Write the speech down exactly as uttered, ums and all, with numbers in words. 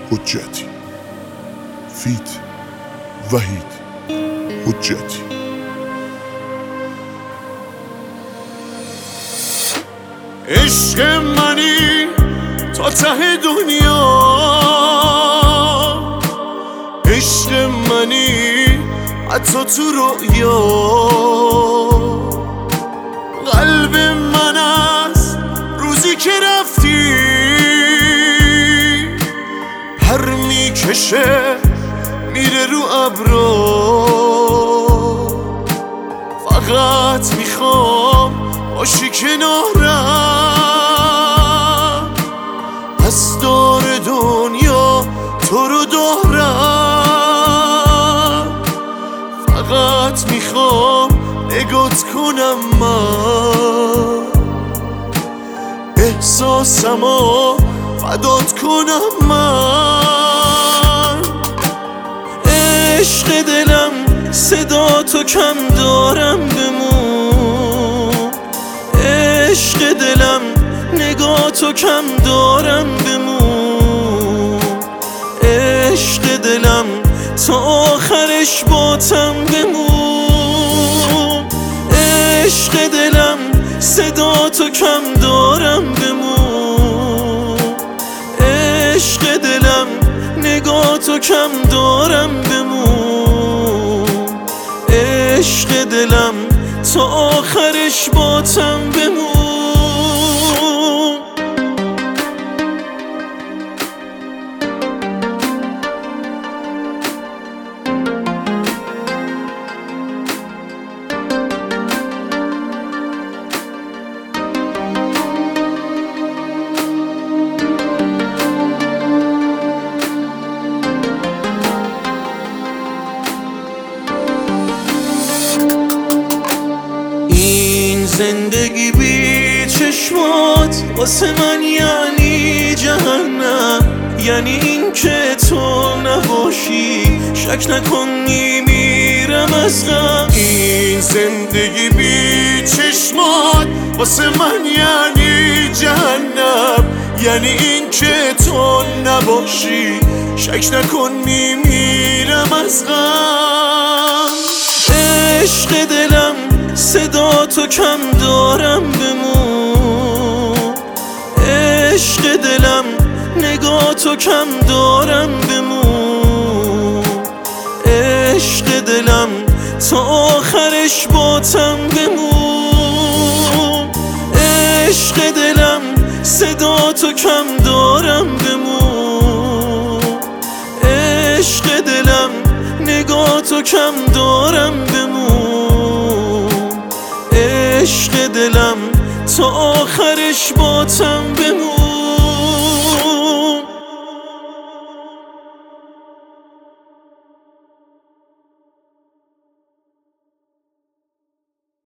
حجتی. فیت وحید حجتی. عشق منی تا ته دنیا، عشق منی حتی تو رویا. قلب من از روزی که رفتی پر میکشه میره رو ابرا. فقط میخوام باشی کنارم، از دور دنیا تو رو دارم. فقط میخوام نگات کنم من، احساسمو فدات کنم من. عشق دلم صدا تو کم دارم بمون، عشق دلم نگاه تو کم دارم بمون. عشق دلم تا آخرش باتم بمون. عشق دلم صدا تو کم دارم بمون. عشق دلم نگاه تو کم دارم بمون. عشق دلم تا آخرش باتم بمون. زندگی بی چشمات واسه من یعنی جهنم، یعنی این که تو نباشی شک نکن میمیرم از غم. این زندگی بی چشمات واسه من یعنی جهنم، یعنی این که تو نباشی شک نکن میمیرم از غم. عشق دلم صدا تو کم دارم بمون. عشق دلم نگاه تو کم دارم بمون. عشق دلم تا آخرش باتم بمون. عشق دلم صدا تو کم دارم بمون. عشق دلم نگاه تو کم دارم بمون. عشق دلم تا آخرش باتم بمون.